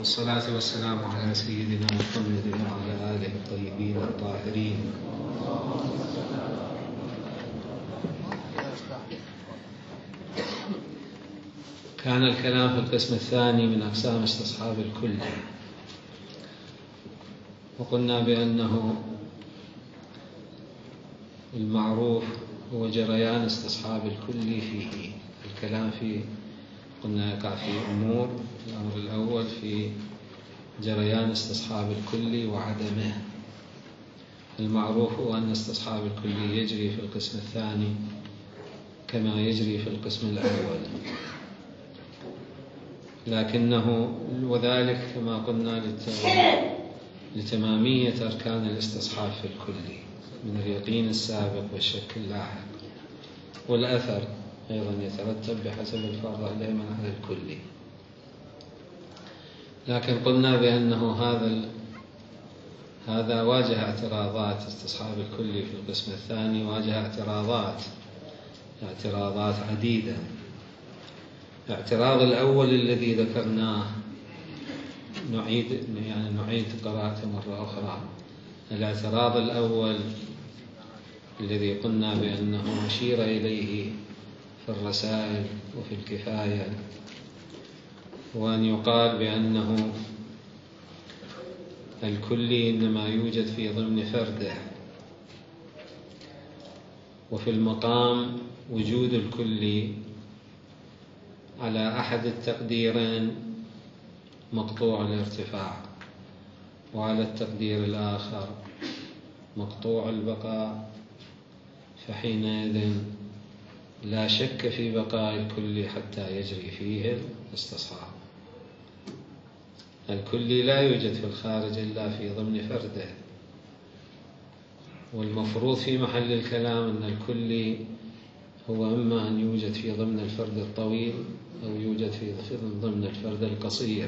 والصلاة والسلام على سيدنا محمد وعلى آله الطيبين الطاهرين. كان الكلام في القسم الثاني من أقسام استصحاب الكل، وقلنا بأنه المعروف هو جريان استصحاب الكل فيه. الكلام فيه قلنا يقع في أمور. الأمر الأول في جريان استصحاب الكل وعدمه. المعروف هو أن استصحاب الكل يجري في القسم الثاني كما يجري في القسم الأول، لكنه وذلك كما قلنا لتمامية أركان الاستصحاب في الكل من اليقين السابق والشك اللاحق، والأثر أيضا يترتب بحسب الفرض الأيمن على الكل. لكن قلنا بأنه هذا واجه اعتراضات استصحاب الكل في القسم الثاني، واجه اعتراضات عديدة. الاعتراض الأول الذي ذكرناه نعيد قراءته مرة أخرى. الاعتراض الأول الذي قلنا بأنه أشير إليه في الرسائل وفي الكفاية، وأن يقال بأنه الكل إنما يوجد في ضمن فرده، وفي المقام وجود الكل على أحد التقديرين مقطوع الارتفاع، وعلى التقدير الآخر مقطوع البقاء، فحينئذ لا شك في بقاء الكل حتى يجري فيه الاستصحاب. الكل لا يوجد في الخارج إلا في ضمن فرده، والمفروض في محل الكلام أن الكل هو إما أن يوجد في ضمن الفرد الطويل أو يوجد في ضمن الفرد القصير.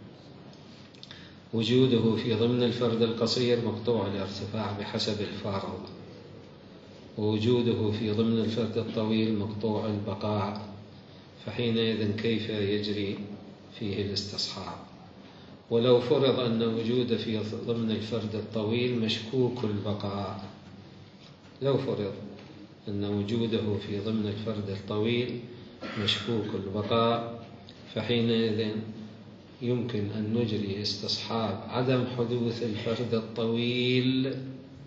وجوده في ضمن الفرد القصير مقطوع الارتفاع بحسب الفارض، ووجوده في ضمن الفرد الطويل مقطوع البقاء، فحينئذ كيف يجري فيه الاستصحاب؟ ولو فرض أن وجود في ضمن الفرد الطويل مشكوك البقاء، لو فرض أن وجوده في ضمن الفرد الطويل مشكوك البقاء، فحينئذ يمكن أن نجري استصحاب عدم حدوث الفرد الطويل،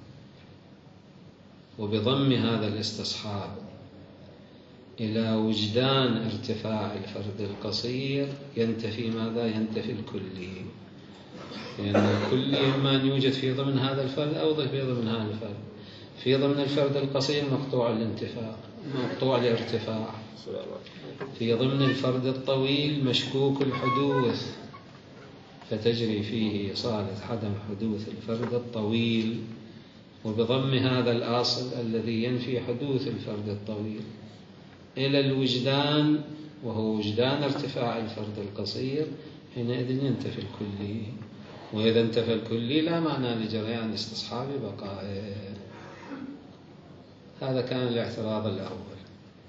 وبضم هذا الاستصحاب إلى وجدان ارتفاع الفرد القصير ينتفي ماذا؟ ينتفي الكلي، لأن الكلي إما أن يوجد في ضمن هذا الفرد أو في ضمن هذا الفرد. في ضمن الفرد القصير مقطوع الارتفاع، في ضمن الفرد الطويل مشكوك الحدوث، فتجري فيه صالة عدم حدوث الفرد الطويل، وبضم هذا الأصل الذي ينفي حدوث الفرد الطويل إلى الوجدان، وهو وجدان ارتفاع الفرد القصير، حينئذ ينتفي الكلي. وإذا انتفى الكلي لا معنى لجريان استصحاب بقائه. هذا كان الاعتراض الأول.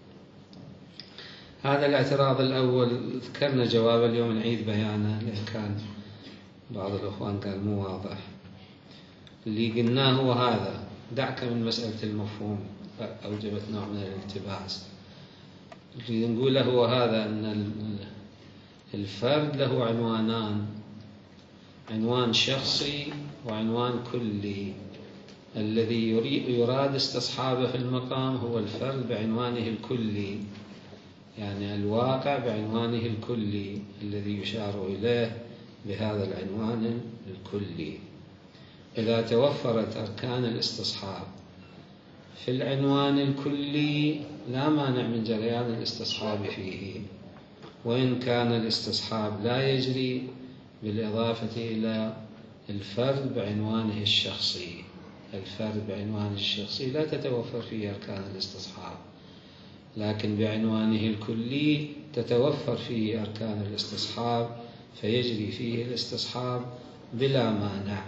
هذا الاعتراض الأول ذكرنا جواب، اليوم نعيد بيانه لأن كان بعض الأخوان قال مو واضح. اللي قلناه هو هذا، دعك من مسألة المفهوم أوجبت نوع من الالتباس. اللي نقوله هو هذا، أن الفرد له عنوانان، عنوان شخصي وعنوان كلي. الذي يراد استصحابه في المقام هو الفرد بعنوانه الكلي، يعني الواقع بعنوانه الكلي الذي يشار إليه بهذا العنوان الكلي. إذا توفرت أركان الاستصحاب في العنوان الكلي لا مانع من جريان الاستصحاب فيه، وإن كان الاستصحاب لا يجري بالإضافة إلى الفرد بعنوانه الشخصي. الفرد بعنوانه الشخصي لا تتوفر فيه أركان الاستصحاب، لكن بعنوانه الكلي تتوفر فيه أركان الاستصحاب، فيجري فيه الاستصحاب بلا مانع.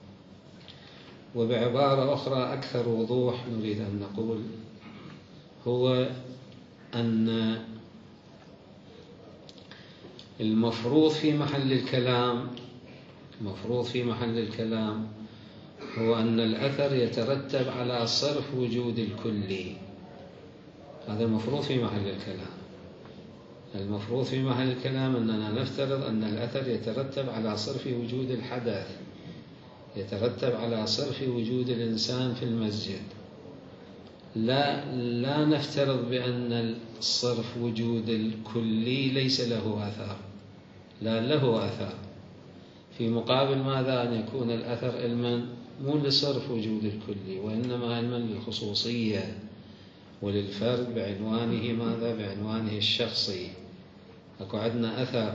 وبعبارة أخرى أكثر وضوح نريد أن نقول هو أن المفروض في محل الكلام المفروض في محل الكلام هو أن الأثر يترتب على صرف وجود الكلي. هذا المفروض في محل الكلام. المفروض في محل الكلام أننا نفترض أن الأثر يترتب على صرف وجود الحدث، يترتب على صرف وجود الإنسان في المسجد. لا نفترض بأن الصرف وجود الكلي ليس له أثر، لا له أثر. في مقابل ماذا؟ أن يكون الأثر علما مو لصرف وجود الكلي، وإنما علما للخصوصية وللفرد بعنوانه ماذا؟ بعنوانه الشخصي. أكو عندنا أثر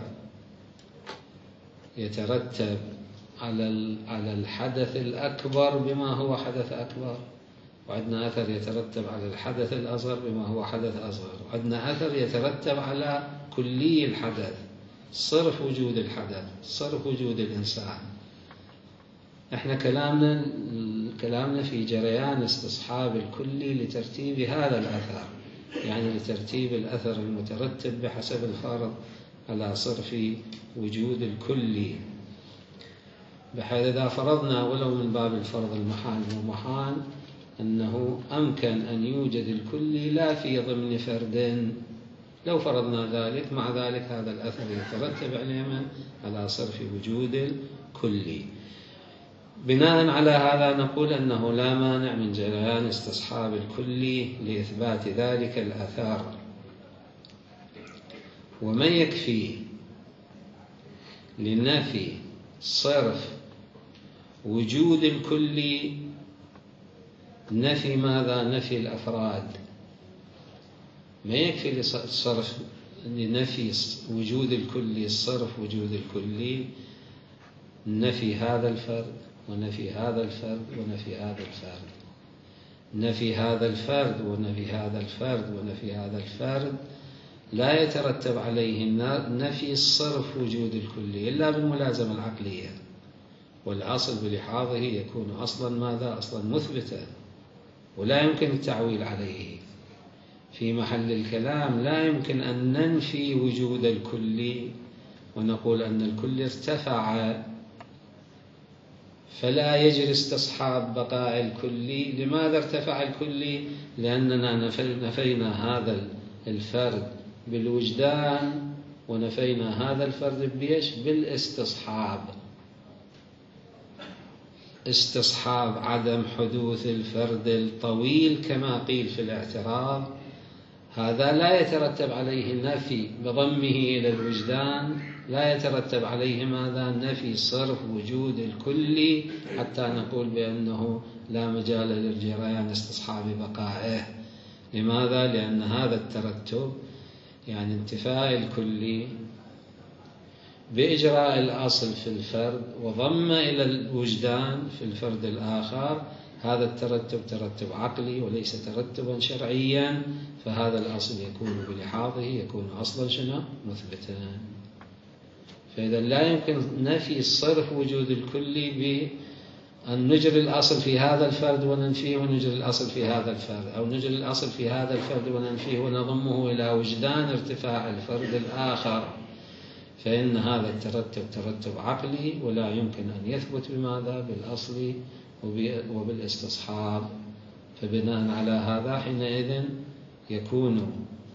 يترتب على الحدث الأكبر بما هو حدث أكبر، وعندنا أثر يترتب على الحدث الأصغر بما هو حدث أصغر، وعندنا أثر يترتب على كلي الحدث، صرف وجود الحدث، صرف وجود الإنسان. احنا كلامنا في جريان استصحاب الكلي لترتيب هذا الأثر، يعني لترتيب الأثر المترتب بحسب الفرض على صرف وجود الكلي، بحيث إذا فرضنا ولو من باب الفرض المحال ومحال أنه أمكن أن يوجد الكلي لا في ضمن فرد، لو فرضنا ذلك، مع ذلك هذا الأثر يترتب على صرف وجود الكلي. بناء على هذا نقول أنه لا مانع من جريان استصحاب الكلي لإثبات ذلك الأثر. ومن يكفي لنفي صرف وجود الكلي نفي ماذا؟ نفي الأفراد. ما يكفي لصرف لنفي وجود الكلي، صرف وجود الكلي، نفي هذا الفرد ونفي هذا الفرد ونفي هذا الفرد، نفي هذا الفرد ونفي هذا الفرد ونفي هذا الفرد لا يترتب عليه نفي صرف وجود الكلي إلا بالملازمة العقلية، والأصل بلحاظه يكون أصلا ماذا؟ أصلا مثبتا ولا يمكن التعويل عليه. في محل الكلام لا يمكن أن ننفي وجود الكلي ونقول أن الكل ارتفع فلا يجري استصحاب بقاء الكلي. لماذا ارتفع الكلي؟ لأننا نفينا هذا الفرد بالوجدان ونفينا هذا الفرد بيش؟ بالاستصحاب. استصحاب عدم حدوث الفرد الطويل كما قيل في الاعتراض، هذا لا يترتب عليه النفي بضمه إلى الوجدان، لا يترتب عليه ماذا؟ نفي صرف وجود الكلي حتى نقول بأنه لا مجال للجريان استصحاب بقائه. لماذا؟ لأن هذا الترتب يعني انتفاء الكلي بإجراء الأصل في الفرد وضم إلى الوجدان في الفرد الآخر، هذا الترتب ترتب عقلي وليس ترتبا شرعيا، فهذا الأصل يكون بلحاظه يكون أصلا شنو؟ مثبتا. فإذا لا يمكن نفي صرف وجود الكلي بأن نجري الأصل في هذا الفرد وننفيه ونجري الأصل في هذا الفرد، أو نجري الأصل في هذا الفرد وننفيه ونضمه إلى وجدان ارتفاع الفرد الآخر، فإن هذا الترتب ترتب عقلي ولا يمكن أن يثبت بماذا؟ بالأصل وبالاستصحاب. فبناء على هذا حينئذ يكون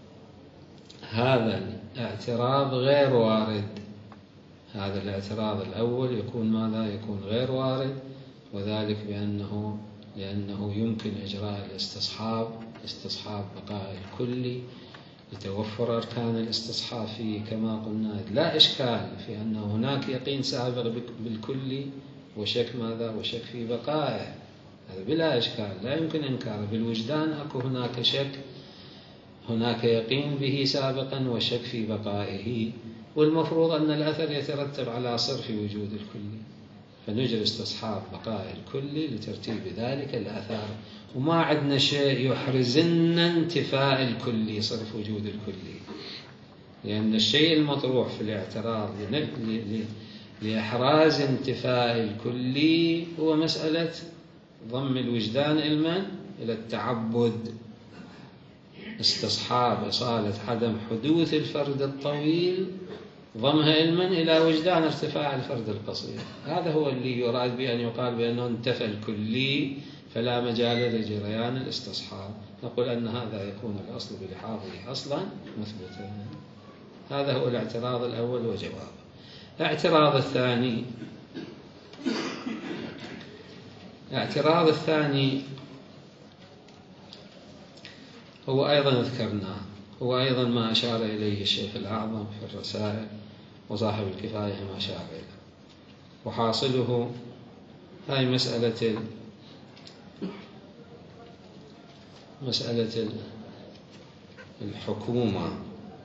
هذا الاعتراض غير وارد. هذا الاعتراض الأول يكون ماذا؟ يكون غير وارد، وذلك لأنه يمكن إجراء استصحاب بقاء الكلي لتوفر أركان الاستصحاب فيه كما قلنا. لا إشكال في أن هناك يقين سابق بالكلي وشك ماذا؟ وشك في بقائه، هذا بلا إشكال لا يمكن إنكاره. بالوجدان أكو هناك شك، هناك يقين به سابقا وشك في بقائه، والمفروض أن الأثر يترتب على صرف وجود الكلي، فنجري استصحاب بقاء الكلي لترتيب ذلك الأثر. وما عندنا شيء يحرزنا انتفاء الكلي، صرف وجود الكلي، لأن الشيء المطروح في الاعتراض لإحراز انتفاء الكلي هو مسألة ضم الوجدان إلى التعبد، استصحاب إصالة عدم حدوث الفرد الطويل ضمها علما إلى وجدان ارتفاع الفرد القصير. هذا هو اللي يراد بأن يقال بأنه انتفى الكلي فلا مجال لجريان الاستصحاب. نقول أن هذا يكون الأصل بلحاظه أصلا مثبتا. هذا هو الاعتراض الأول وجوابه. الاعتراض الثاني هو أيضا ذكرناه، هو أيضا ما أشار إليه الشيخ الأعظم في الرسائل وصاحب الكفاية ما أشار إليه، وحاصله هاي مسألة الحكومة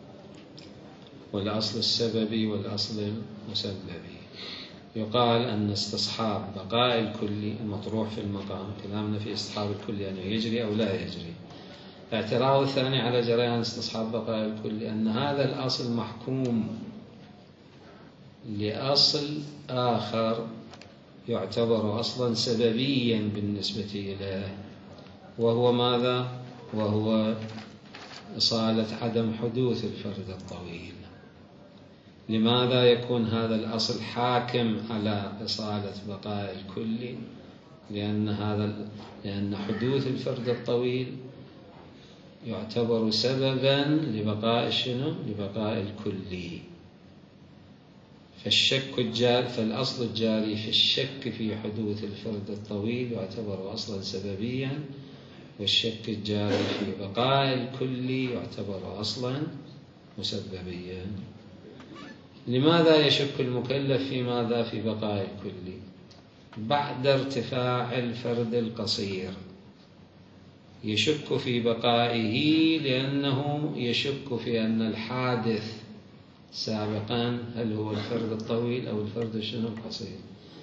والأصل السببي والأصل المسببي. يقال أن استصحاب بقاء الكلي المطروح في المقام، كلامنا في استصحاب الكلي أنه يجري أو لا يجري. الاعتراض الثاني على جريان استصحاب بقاء الكلي أن هذا الأصل محكوم لأصل آخر يعتبر أصلا سببيا بالنسبة إليه، وهو ماذا؟ وهو إصالة عدم حدوث الفرد الطويل. لماذا يكون هذا الأصل حاكم على إصالة بقاء الكلي؟ لأن حدوث الفرد الطويل يعتبر سببا لبقاء شنو؟ لبقاء الكلي. فالأصل الجاري في الشك في حدوث الفرد الطويل يعتبر أصلا سببيا، والشك الجاري في بقاء الكلي يعتبر أصلا مسببيا. لماذا يشك المكلف في ماذا؟ في بقاء الكلي بعد ارتفاع الفرد القصير. يشك في بقائه لأنه يشك في أن الحادث سابقا هل هو الفرد الطويل أو الفرد القصير.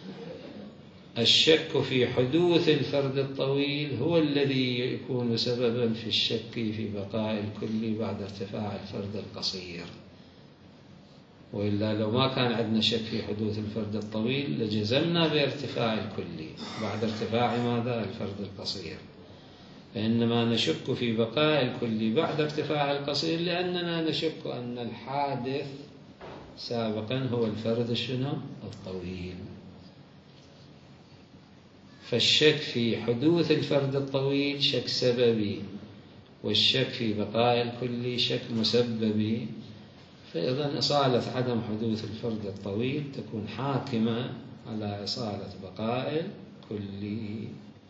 الشك في حدوث الفرد الطويل هو الذي يكون سببا في الشك في بقاء الكلي بعد ارتفاع الفرد القصير. وإلا لو ما كان عندنا شك في حدوث الفرد الطويل لجزمنا بارتفاع الكلي بعد ارتفاع ماذا؟ الفرد القصير. فإنما نشك في بقاء الكلي بعد ارتفاع القصير لأننا نشك أن الحادث سابقا هو الفرد الطويل. فالشك في حدوث الفرد الطويل شك سببي، والشك في بقاء الكلي شك مسببي. فإذا إصالة عدم حدوث الفرد الطويل تكون حاكمة على إصالة بقاء الكلي،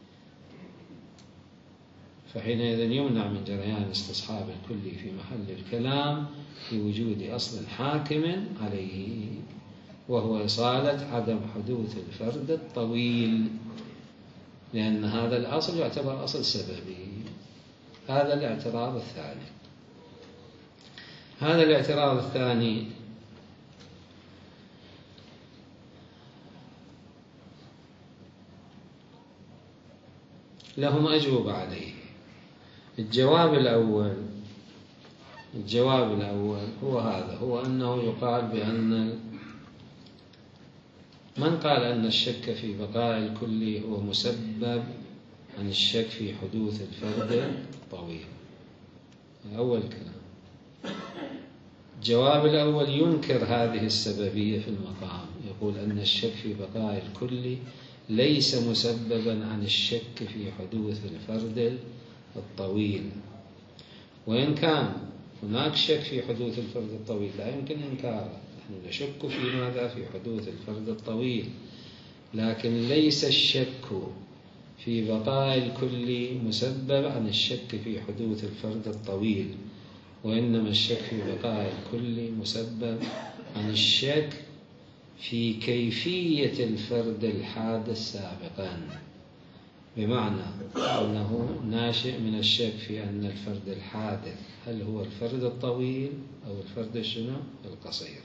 فحينئذ يمنع من جريان استصحاب الكلي في محل الكلام في وجود أصل حاكم عليه، وهو إصالة عدم حدوث الفرد الطويل، لأن هذا الأصل يعتبر أصل سببي. هذا الاعتراض الثاني. هذا الاعتراض الثاني لهم أجوبة عليه. الجواب الأول هو هذا، هو أنه يقال بأن من قال أن الشك في بقاء الكلي هو مسبب عن الشك في حدوث الفرد الطويل. أول كلام. الجواب الأول ينكر هذه السببية في المقام، يقول أن الشك في بقاء الكلي ليس مسببا عن الشك في حدوث الفرد الطويل. وإن كان هناك شك في حدوث الفرد الطويل لا يمكن إنكاره، نحن نشك في ماذا؟ في حدوث الفرد الطويل، لكن ليس الشك في بقاء الكلي مسبب عن الشك في حدوث الفرد الطويل، وإنما الشك في بقاء الكلي مسبب عن الشك في كيفية الفرد الحادث سابقا، بمعنى أنه ناشئ من الشك في أن الفرد الحادث هل هو الفرد الطويل أو الفرد القصير،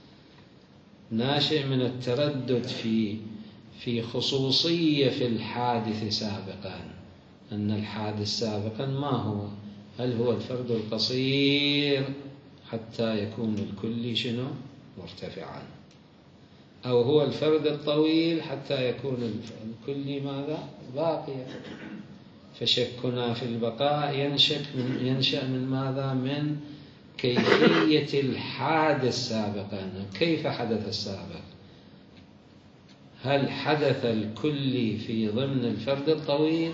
ناشئ من التردد في خصوصية في الحادث سابقا، أن الحادث سابقا ما هو؟ هل هو الفرد القصير حتى يكون الكلي مرتفعا، أو هو الفرد الطويل حتى يكون الكلي ماذا؟ باقيا. فشكنا في البقاء ينشأ من ماذا؟ من كيفية الحادث سابقا. كيف حدث السابق؟ هل حدث الكلي في ضمن الفرد الطويل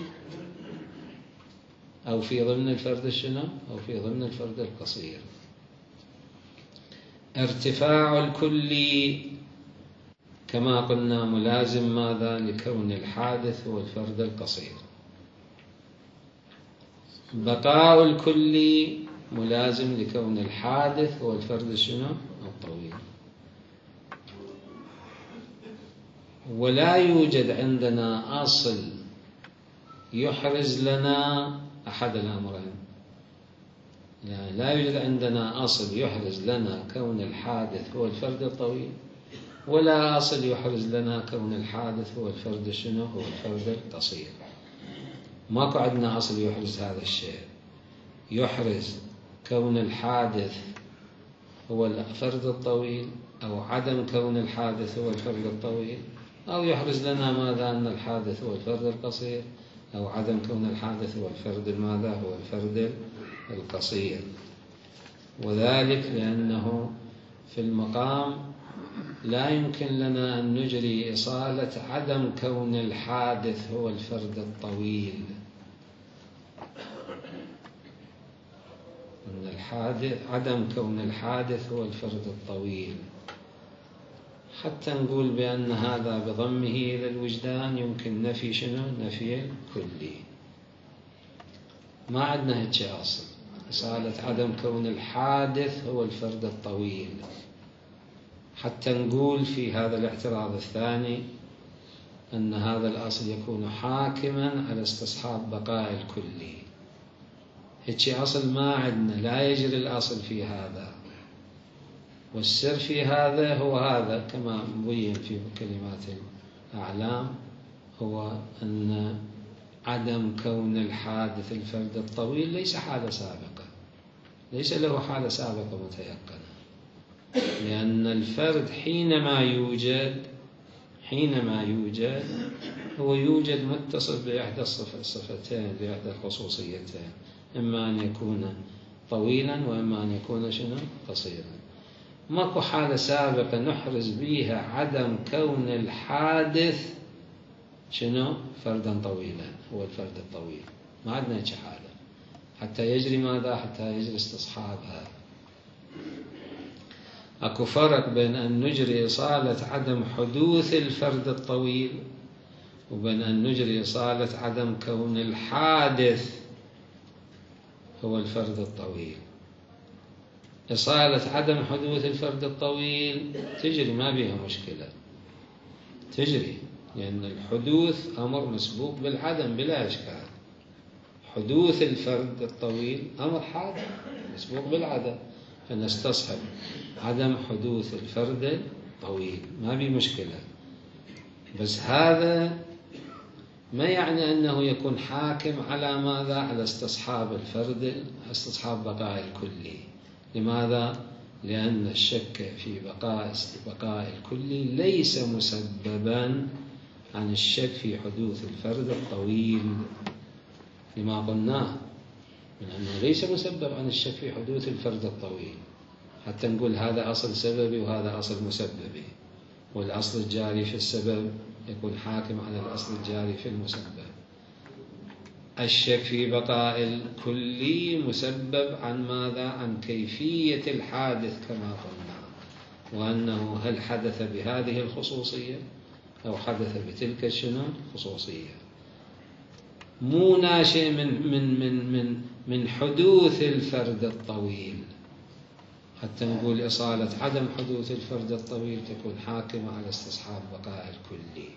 أو في ضمن الفرد الشنو أو في ضمن الفرد القصير؟ ارتفاع الكلي كما قلنا ملازم ماذا؟ لكون الحادث هو الفرد القصير. بقاء الكلي ملازم لكون الحادث هو الفرد شنو؟ الطويل. ولا يوجد عندنا أصل يحرز لنا أحد الأمرين. يعني لا يوجد عندنا أصل يحرز لنا كون الحادث هو الفرد الطويل، ولا أصل يحرز لنا كون الحادث هو الفرد شنو؟ هو الفرد القصير. ماكو عندنا أصل يحرز هذا الشيء، يحرز كون الحادث هو الفرد الطويل أو عدم كون الحادث هو الفرد الطويل، أو يحرز لنا ماذا؟ أن الحادث هو الفرد القصير أو عدم كون الحادث هو الفرد ماذا؟ هو الفرد القصير. وذلك لأنه في المقام لا يمكن لنا أن نجري إصالة عدم كون الحادث هو الفرد الطويل. أن عدم كون الحادث هو الفرد الطويل حتى نقول بأن هذا بضمه إلى الوجدان يمكن نفي شنو؟ نفي الكلي. ما عندنا هيك أصل إصالة عدم كون الحادث هو الفرد الطويل حتى نقول في هذا الاعتراض الثاني أن هذا الأصل يكون حاكما على استصحاب بقاء الكلي. هيك أصل ما عندنا، لا يجري الأصل في هذا. والسر في هذا هو هذا كما مبين في كلمات الأعلام، هو أن عدم كون الحادث الفرد الطويل ليس حالة سابقة، ليس له حالة سابقة متيقنة، لأن الفرد حينما يوجد هو يوجد متصل بإحدى الصفتين، بإحدى الخصوصيتين، إما أن يكون طويلا وإما أن يكون شنو؟ قصيرا. ماكو حالة سابقة نحرز بها عدم كون الحادث شنو؟ فردا طويلا هو الفرد الطويل. ما عندنا هيك حالة حتى يجري ماذا؟ حتى يجري استصحابها. أكو فرق بين أن نجري إصالة عدم حدوث الفرد الطويل وبين أن نجري إصالة عدم كون الحادث هو الفرد الطويل. إصالة عدم حدوث الفرد الطويل تجري، ما بيها مشكلة، تجري، لأن الحدوث أمر مسبوق بالعدم بلا إشكال. حدوث الفرد الطويل أمر حادث مسبوق بالعدم، فنستصحب عدم حدوث الفرد الطويل، ما بي مشكلة. بس هذا ما يعني أنه يكون حاكم على ماذا؟ على استصحاب الفرد، استصحاب بقاء الكلي. لماذا؟ لأن الشك في بقاء الكلي ليس مسببا عن الشك في حدوث الفرد الطويل، لما قلناه من أنه ليس مسبب عن الشك في حدوث الفرد الطويل، حتى نقول هذا أصل سببي وهذا أصل مسببي، والأصل الجاري في السبب يكون حاكم على الأصل الجاري في المسبب. الشك في بقاء الكلي مسبب عن ماذا؟ عن كيفية الحادث كما قلنا، وأنه هل حدث بهذه الخصوصية أو حدث بتلك شنو خصوصية. مو ناشئ من حدوث الفرد الطويل حتى نقول إصالة عدم حدوث الفرد الطويل تكون حاكمة على استصحاب بقاء الكلي.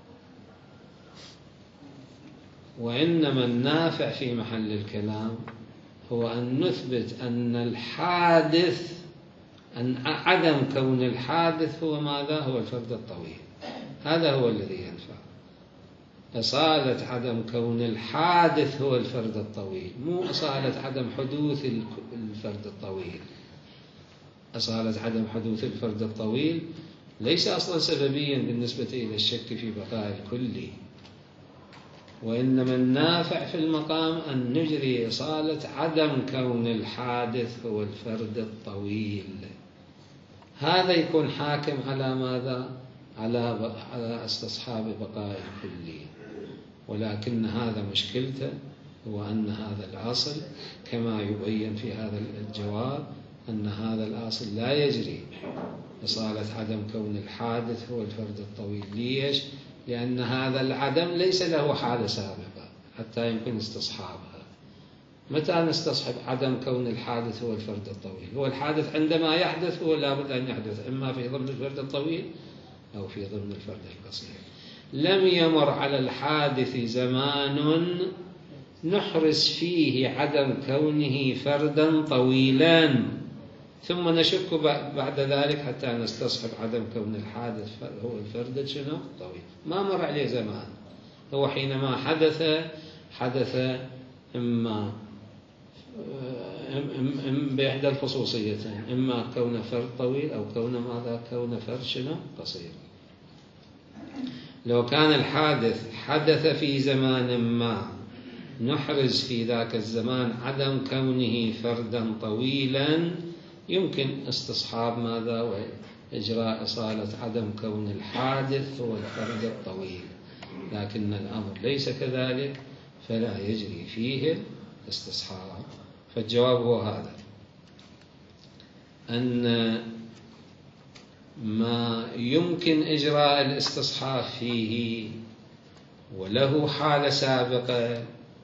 وإنما النافع في محل الكلام هو أن نثبت أن الحادث، أن عدم كون الحادث هو ماذا؟ هو الفرد الطويل. هذا هو الذي ينفع. إصالة عدم كون الحادث هو الفرد الطويل، مو إصالة عدم حدوث الفرد الطويل. إصالة عدم حدوث الفرد الطويل ليس أصلا سببيا بالنسبة إلى الشك في بقاء الكلي، وإنما النافع في المقام أن نجري إصالة عدم كون الحادث هو الفرد الطويل. هذا يكون حاكم على ماذا؟ على استصحاب بقاء الكلي. ولكن هذا مشكلته هو أن هذا الأصل كما يبين في هذا الجواب أن هذا الأصل لا يجري إصالة عدم كون الحادث هو الفرد الطويل. ليش؟ لأن هذا العدم ليس له حالة سابقة حتى يمكن استصحابها. متى نستصحب عدم كون الحادث هو الفرد الطويل؟ هو الحادث عندما يحدث هو لابد أن يحدث إما في ضمن الفرد الطويل أو في ضمن الفرد القصير. لم يمر على الحادث زمان نحرز فيه عدم كونه فردا طويلا ثم نشك بعد ذلك حتى نستصحب عدم كون الحادث هو الفرد شنو؟ طويل. ما مر عليه زمان. هو حينما حدث إما بإحدى الخصوصيتين، إما كون فرد طويل أو كون فرد شنو؟ قصير. لو كان الحادث حدث في زمان ما نحرز في ذاك الزمان عدم كونه فردا طويلا يمكن استصحاب ماذا؟ وإجراء إصالة عدم كون الحادث هو الفرد الطويل. لكن الأمر ليس كذلك فلا يجري فيه استصحاب. فالجواب هو هذا، أن ما يمكن إجراء الاستصحاب فيه وله حالة سابقة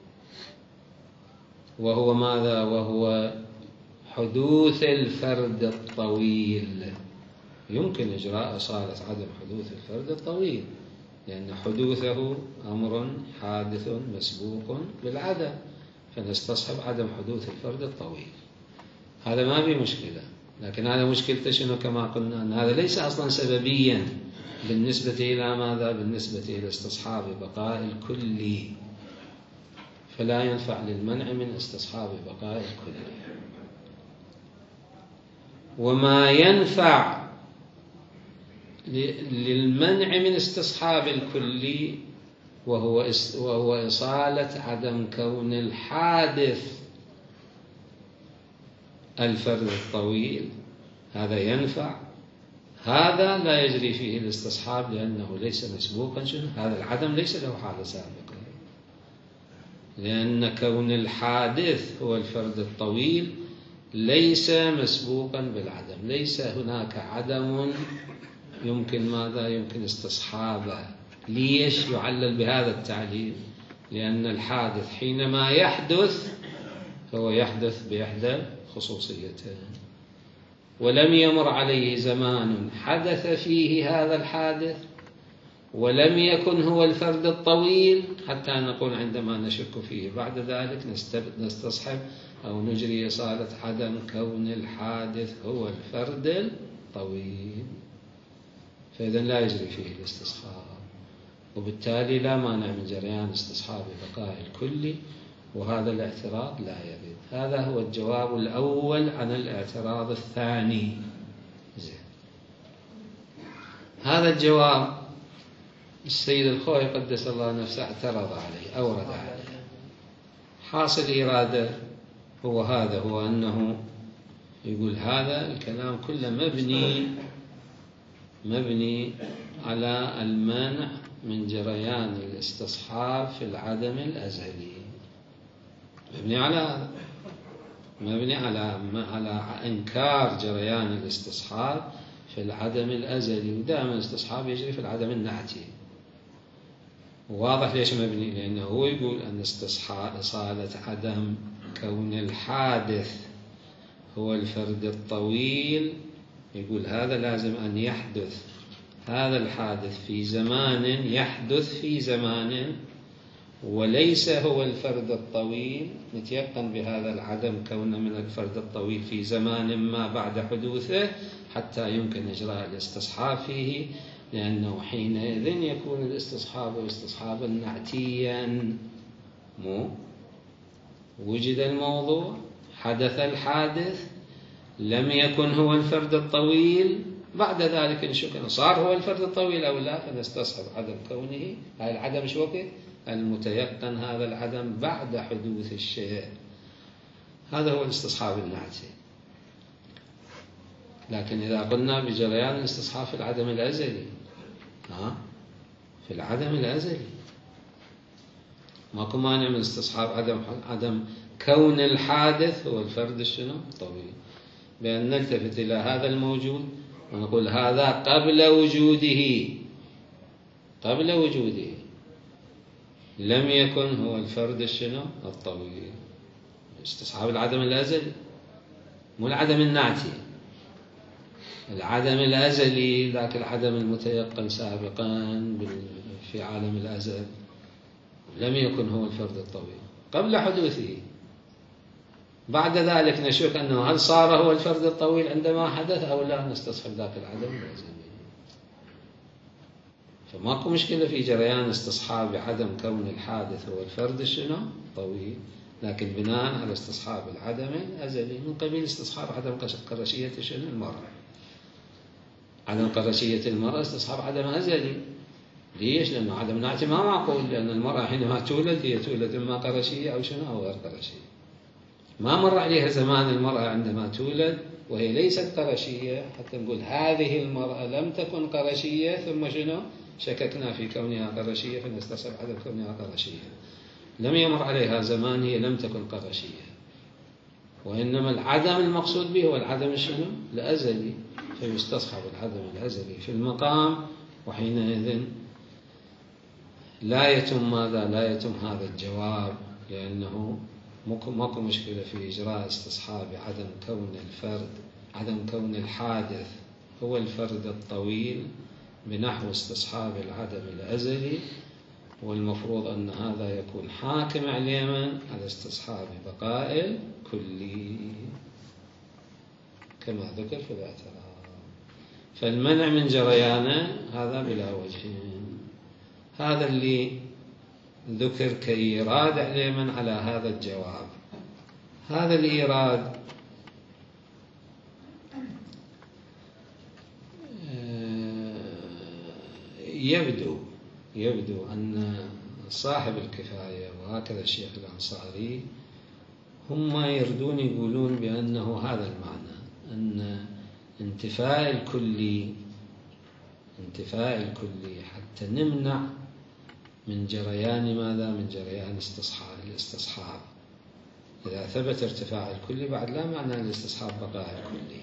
وهو ماذا؟ وهو حدوث الفرد الطويل. يمكن إجراء إصالة عدم حدوث الفرد الطويل لأن حدوثه أمر حادث مسبوق بالعدم، فنستصحب عدم حدوث الفرد الطويل. هذا ما في مشكلة. لكن هذا مشكلته شنو؟ كما قلنا أن هذا ليس أصلا سببيا بالنسبة إلى ماذا؟ بالنسبة إلى استصحاب بقاء الكلي، فلا ينفع للمنع من استصحاب بقاء الكلي. وما ينفع للمنع من استصحاب الكلي وهو إصالة عدم كون الحادث الفرد الطويل، هذا ينفع. هذا لا يجري فيه الاستصحاب لأنه ليس مسبوقا. هذا العدم ليس له حالة سابقة، لأن كون الحادث هو الفرد الطويل ليس مسبوقا بالعدم. ليس هناك عدم يمكن ماذا؟ يمكن استصحابه. ليش يعلل بهذا التعليل؟ لأن الحادث حينما يحدث هو يحدث بإحدى خصوصيتين، ولم يمر عليه زمان حدث فيه هذا الحادث ولم يكن هو الفرد الطويل حتى نقول عندما نشك فيه بعد ذلك نستصحب أو نجري إصالة عدم كون الحادث هو الفرد الطويل. فإذا لا يجري فيه الاستصحاب، وبالتالي لا مانع من جريان استصحاب بقاء الكلي، وهذا الاعتراض لا يرد. هذا هو الجواب الأول عن الاعتراض الثاني. زين. هذا الجواب السيد الخوئي قدس الله نفسه اعترض عليه، أورد عليه. حاصل إرادة هو هذا، هو أنه يقول هذا الكلام كله مبني على المنع من جريان الاستصحاب في العدم الأزلي. مبني على هذا، مبني على إنكار جريان الاستصحاب في العدم الأزلي، ودائما الاستصحاب يجري في العدم النعتي. واضح ليش مبني؟ لأنه هو يقول أن استصحاب إصالة عدم كون الحادث هو الفرد الطويل، يقول هذا لازم أن يحدث هذا الحادث في زمان، يحدث في زمان وليس هو الفرد الطويل. نتيقن بهذا العدم كونه من الفرد الطويل في زمان ما بعد حدوثه حتى يمكن إجراء الاستصحاب فيه، لأنه حينئذ يكون الاستصحاب استصحابا نعتيا. وجد الموضوع، حدث الحادث، لم يكن هو الفرد الطويل، بعد ذلك نشك صار هو الفرد الطويل أو لا، فنستصحب عدم كونه. هاي العدم شو وقت؟ المتيقن هذا العدم بعد حدوث الشيء. هذا هو الاستصحاب النعتي. لكن إذا قلنا بجريان الاستصحاب في العدم الأزلي، في العدم الأزلي ماكو مانع من استصحاب عدم كون الحادث هو الفرد الشنو الطويل، بأن نلتفت إلى هذا الموجود ونقول هذا قبل وجوده لم يكن هو الفرد الشنو الطويل. استصحاب العدم الأزلي مو العدم النعتي. العدم الأزلي ذاك العدم المتيقن سابقا في عالم الأزل لم يكن هو الفرد الطويل قبل حدوثه. بعد ذلك نشك أنه هل صار هو الفرد الطويل عندما حدث أو لا، نستصحب ذاك العدم الأزلي. فماكو مشكلة في جريان استصحاب عدم كون الحادث هو الفرد الشنو طويل، لكن بناء على استصحاب العدم الأزلي من قبيل استصحاب عدم قرشية شنو المرأة. عدم قرشية المرأة استصحاب عدم أزلي. ليش؟ لأنه عدم نعتي ما معقول، لأن المرأة حينما تولد هي تولد إما قرشية أو شنو أو غير قرشية. ما مر عليها زمان المرأة عندما تولد وهي ليست قرشية حتى نقول هذه المرأة لم تكن قرشية ثم شنو شككنا في كونها قرشية فنستصحب عدم كونها قرشية. لم يمر عليها زمان هي لم تكن قرشية، وإنما العدم المقصود به هو العدم الشنو الأزلي، فيستصحب العدم الأزلي في المقام، وحينئذ لا يتم ماذا؟ لا يتم هذا الجواب، لأنه ماكو مشكلة في إجراء استصحاب عدم كون الحادث هو الفرد الطويل بنحو استصحاب العدم الأزلي، والمفروض أن هذا يكون حاكم علينا على استصحاب بقاء الكلي كما ذكر في الاعتراف. فالمنع من جريانه هذا بلا وجه. هذا اللي ذكر كإيراد علينا على هذا الجواب. هذا الإيراد يبدو أن صاحب الكفاية وهكذا الشيخ الأنصاري هم يردون يقولون بأنه هذا المعنى، أن انتفاء الكلي حتى نمنع من جريان ماذا؟ من جريان الاستصحاب. إذا ثبت ارتفاع الكلي بعد لا معنى للاستصحاب بقاء الكلي.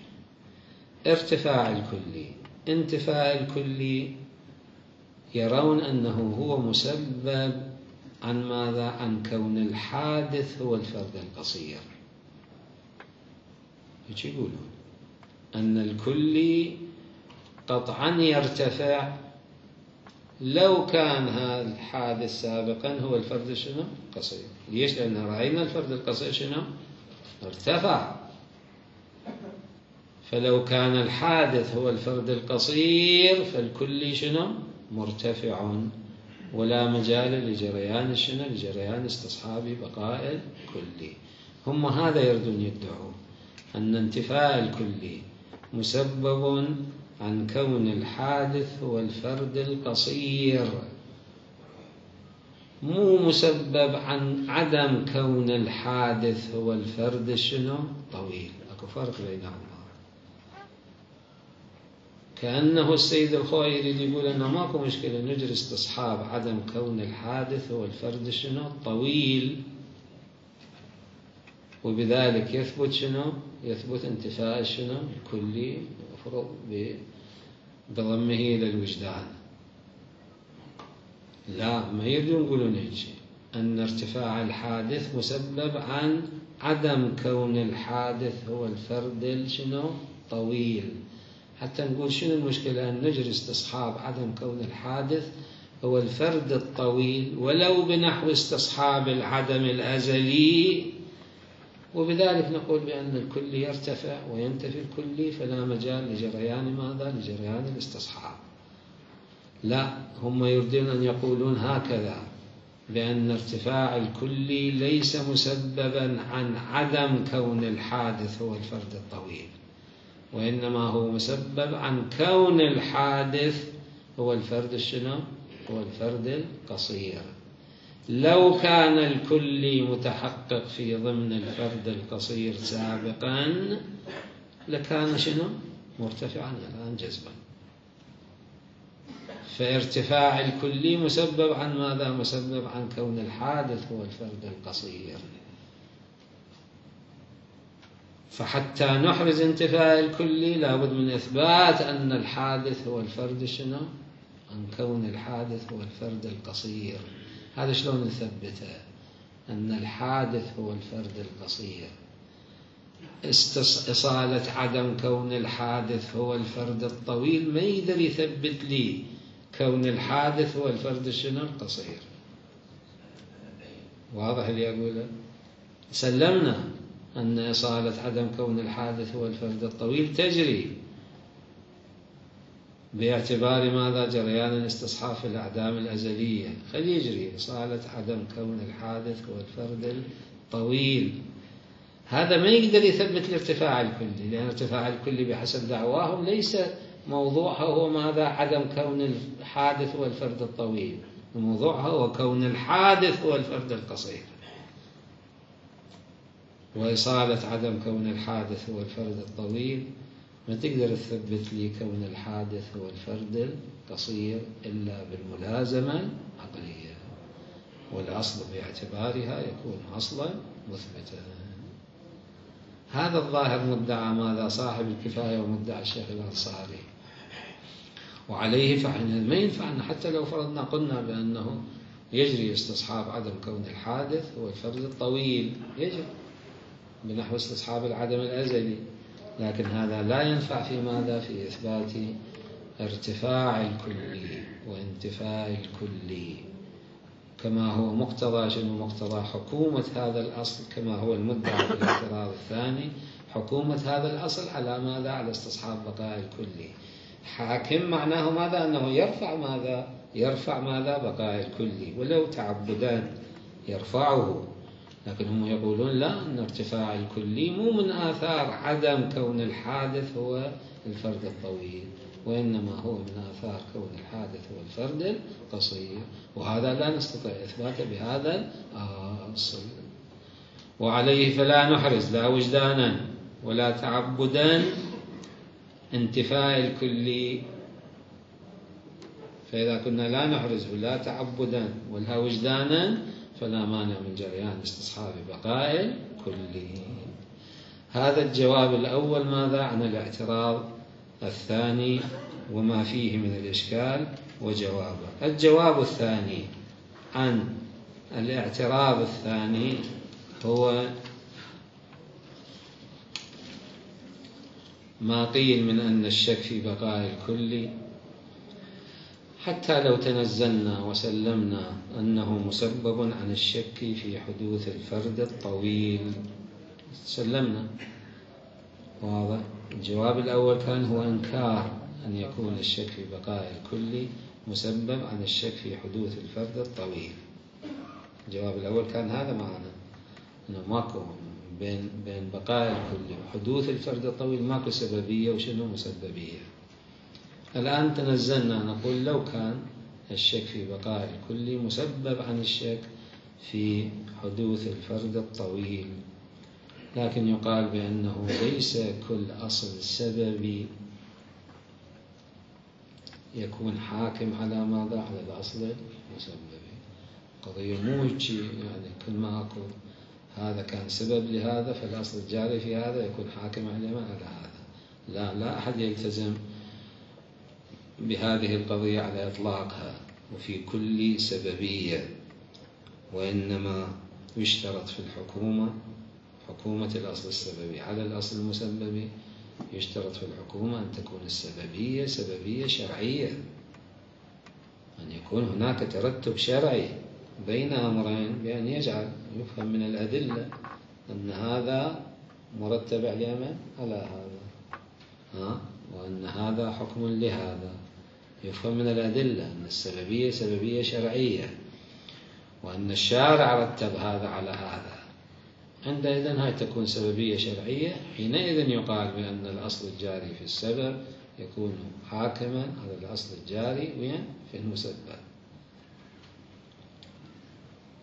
انتفاء الكلي يرون أنه هو مسبب عن ماذا؟ عن كون الحادث هو الفرد القصير. ايش يقولون؟ أن الكلي قطعا يرتفع لو كان هذا الحادث سابقا هو الفرد شنو؟ قصير. ليش؟ لأن رأينا الفرد القصير شنو؟ ارتفع. فلو كان الحادث هو الفرد القصير فالكلي شنو؟ مرتفع، ولا مجال لجريان شنو؟ لجريان استصحاب بقاء الكلي. هم هذا يردون يدعون أن انتفاء الكلي مسبب عن كون الحادث هو الفرد القصير، مو مسبب عن عدم كون الحادث هو الفرد شنو؟ طويل. اكو فرق بينهما. كأنه السيد الخوئي يريد يقول أنه ماكو مشكلة نجري استصحاب عدم كون الحادث هو الفرد شنو؟ طويل، وبذلك يثبت شنو؟ يثبت انتفاء شنو؟ الكلي مفروض بضمه إلى الوجدان. لا، ما يريدون يقولون هيك، أن ارتفاع الحادث مسبب عن عدم كون الحادث هو الفرد شنو؟ طويل. حتى نقول شنو المشكلة أن نجري استصحاب عدم كون الحادث هو الفرد الطويل ولو بنحو استصحاب العدم الأزلي، وبذلك نقول بأن الكلي يرتفع وينتفي الكلي فلا مجال لجريان ماذا؟ لجريان الاستصحاب. لا، هم يريدون أن يقولون هكذا، بأن ارتفاع الكلي ليس مسببا عن عدم كون الحادث هو الفرد الطويل، وإنما هو مسبب عن كون الحادث هو الفرد شنو؟ هو الفرد القصير. لو كان الكلي متحقق في ضمن الفرد القصير سابقا لكان شنو؟ مرتفعا الآن جذبا. فارتفاع الكلي مسبب عن ماذا؟ مسبب عن كون الحادث هو الفرد القصير. فحتى نحرز انتفاء الكلي لابد من إثبات أن الحادث هو الفرد شنو؟ عن كون الحادث هو الفرد القصير. هذا شلون نثبته؟ أن الحادث هو الفرد القصير. إصالة عدم كون الحادث هو الفرد الطويل ما يقدر يثبت لي كون الحادث هو الفرد شنو؟ القصير. واضح اللي أقوله؟ سلمنا أن إصالة عدم كون الحادث هو الفرد الطويل تجري باعتبار ماذا؟ جريان الاستصحاب في الأعدام الأزلية. خل يجري إصالة عدم كون الحادث هو الفرد الطويل. هذا ما يقدر يثبت الارتفاع الكلي، لأن الارتفاع الكلي بحسب دعواهم ليس موضوعها هو ماذا؟ عدم كون الحادث هو الفرد الطويل، موضوعها هو كون الحادث هو الفرد القصير. وإصالة عدم كون الحادث هو الفرد الطويل ما تقدر تثبت لي كون الحادث هو الفرد القصير إلا بالملازمة العقلية، والأصل باعتبارها يكون أصلا مثبتا. هذا الظاهر مدعى ماذا؟ صاحب الكفاية ومدعى الشيخ الأنصاري. وعليه فإحنا ما ينفعنا حتى لو فرضنا قلنا بأنه يجري استصحاب عدم كون الحادث هو الفرد الطويل، يجري بنحو استصحاب العدم الأزلي، لكن هذا لا ينفع في ماذا؟ في إثبات ارتفاع الكلي وانتفاء الكلي، كما هو مقتضى شنو؟ مقتضى حكومة هذا الأصل، كما هو المدعى في الاعتراض الثاني، حكومة هذا الأصل على ماذا؟ على استصحاب بقاء الكلي. حاكم معناه ماذا؟ أنه يرفع ماذا؟ يرفع ماذا؟ بقاء الكلي ولو تعبدا يرفعه. لكن هم يقولون لا، أن ارتفاع الكلي مو من آثار عدم كون الحادث هو الفرد الطويل، وإنما هو من آثار كون الحادث هو الفرد القصير، وهذا لا نستطيع إثباته بهذا الأصل. وعليه فلا نحرز لا وجدانا ولا تعبدا انتفاء الكلي. فإذا كنا لا نحرزه لا تعبدا ولا وجدانا فلا مانع من جريان استصحاب بقاء الكلي. هذا الجواب الأول ماذا؟ عن الاعتراض الثاني وما فيه من الإشكال وجوابه. الجواب الثاني عن الاعتراض الثاني هو ما قيل من أن الشك في بقاء الكلي حتى لو تنزلنا وسلمنا أنه مسبب عن الشك في حدوث الفرد الطويل، سلمنا. واضح؟ الجواب الأول كان هو إنكار أن يكون الشك في بقاء الكلي مسبب عن الشك في حدوث الفرد الطويل. الجواب الأول كان هذا معنا، أنه ماكو بين بقاء الكلي وحدوث الفرد الطويل ماكو سببية وشنو مسببية. الآن تنزلنا نقول لو كان الشك في بقاء الكلي مسبب عن الشك في حدوث الفرد الطويل، لكن يقال بأنه ليس كل أصل سببي يكون حاكم على ماذا؟ على الأصل المسببي. قضية مو يعني كل ما أكو هذا كان سبب لهذا فالأصل الجاري في هذا يكون حاكم على هذا. لا أحد يلتزم بهذه القضية على إطلاقها وفي كل سببية، وإنما يشترط في حكومة الأصل السببي على الأصل المسببي. يشترط في الحكومة أن تكون السببية سببية شرعية، أن يكون هناك ترتب شرعي بين أمرين، بأن يجعل يفهم من الأدلة أن هذا مرتب على هذا، وأن هذا حكم لهذا. يفهم من الأدلة أن السببية سببية شرعية، وأن الشارع رتب هذا على هذا. عندئذ هاي تكون سببية شرعية، حينئذ يقال بأن الأصل الجاري في السبب يكون حاكما على الأصل الجاري وين؟ في المسبب.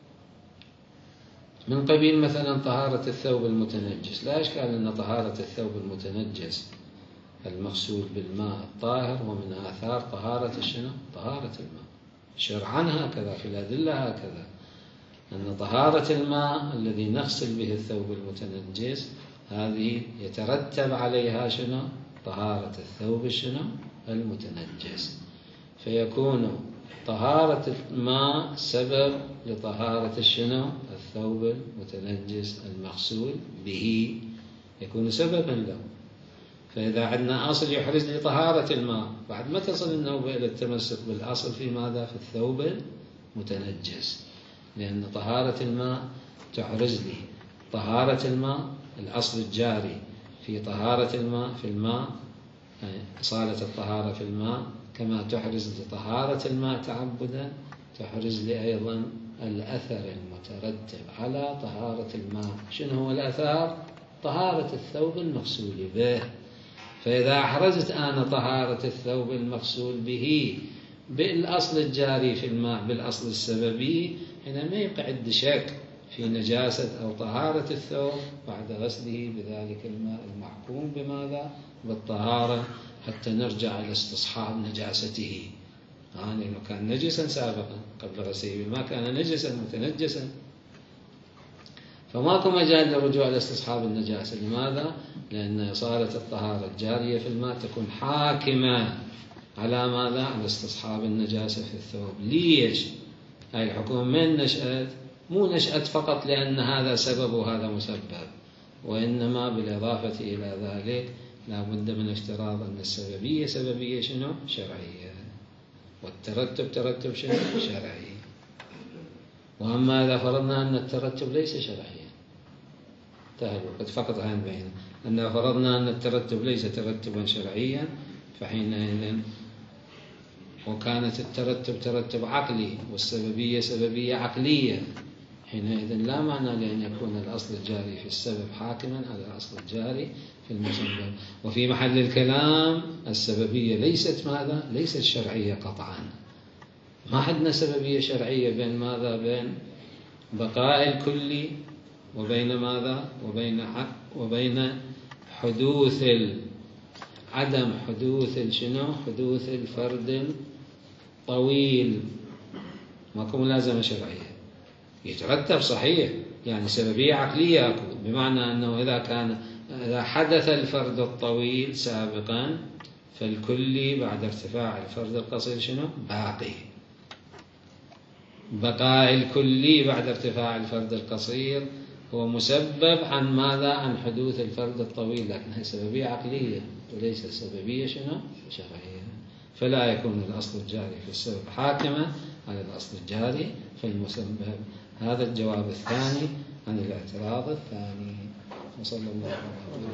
من قبيل مثلا طهارة الثوب المتنجس، لا إشكال أن طهارة الثوب المتنجس المغسول بالماء الطاهر ومن آثار طهارة شنو؟ طهارة الماء شرعا هكذا، في الأدلة هكذا، أن طهارة الماء الذي نغسل به الثوب المتنجس هذه يترتب عليها شنو؟ طهارة الثوب شنو؟ المتنجس، فيكون طهارة الماء سبب لطهارة شنو؟ الثوب المتنجس المغسول به، يكون سببا له. فإذا عندنا أصل يحرز لطهارة الماء، بعد ما تصل النوبة إلى التمسك بالأصل في ماذا؟ في الثوب المتنجس، لأن طهارة الماء تحرز لي طهارة الماء، الأصل الجاري في طهارة الماء في الماء، يعني إصالة الطهارة في الماء، كما تحرز لطهارة الماء تعبدا تحرز لي أيضا الأثر المترتب على طهارة الماء. شنو هو الأثر؟ طهارة الثوب المغسول به. فإذا أحرزت أنا طهارة الثوب المغسول به بالأصل الجاري في الماء بالأصل السببي، هنا ما يقع عندي شك في نجاسة أو طهارة الثوب بعد غسله بذلك الماء المحكوم بماذا؟ بالطهارة، حتى نرجع إلى استصحاب نجاسته، لأنه كان نجسا سابقا قبل غسله بالماء، كان نجسا متنجسا، فماكو مجال للرجوع إلى استصحاب النجاسة. لماذا؟ لأن إصالة الطهارة الجارية في الماء تكون حاكمة على ماذا؟ على استصحاب النجاسة في الثوب. ليش؟ هاي الحكومة من نشأت؟ مو نشأت فقط لأن هذا سبب وهذا مسبب، وإنما بالإضافة إلى ذلك لا بد من افتراض أن السببية سببية شنو؟ شرعية، والترتب ترتب شنو؟ شرعي. وأما إذا فرضنا أن الترتب ليس شرعيا، انتهى قد فقط عن بينه، أن فرضنا أن الترتب ليس ترتبا شرعيا، فحينئذ وكانت الترتب ترتب عقلي والسببية سببية عقلية، حينئذ لا معنى لأن يكون الأصل الجاري في السبب حاكما على الأصل الجاري في المسبب. وفي محل الكلام السببية ليست ماذا؟ ليست شرعية قطعا، ما حدنا سببية شرعية بين ماذا؟ بين بقاء الكلي وبين ماذا؟ وبين حدوث عدم حدوث شنو؟ حدوث الفرد الطويل، ماكو ملازمة شرعية. يترتب صحيح، يعني سببية عقلية أكو، بمعنى أنه إذا حدث الفرد الطويل سابقا فالكلي بعد ارتفاع الفرد القصير شنو؟ باقي. بقاء الكلي بعد ارتفاع الفرد القصير هو مسبب عن ماذا؟ عن حدوث الفرد الطويل، لكن هي سببية عقلية وليس سببية شنو؟ شرعية. فلا يكون الأصل الجاري في السبب حاكما على الأصل الجاري في المسبب. هذا الجواب الثاني عن الاعتراض الثاني. وصلى الله عليه وسلم.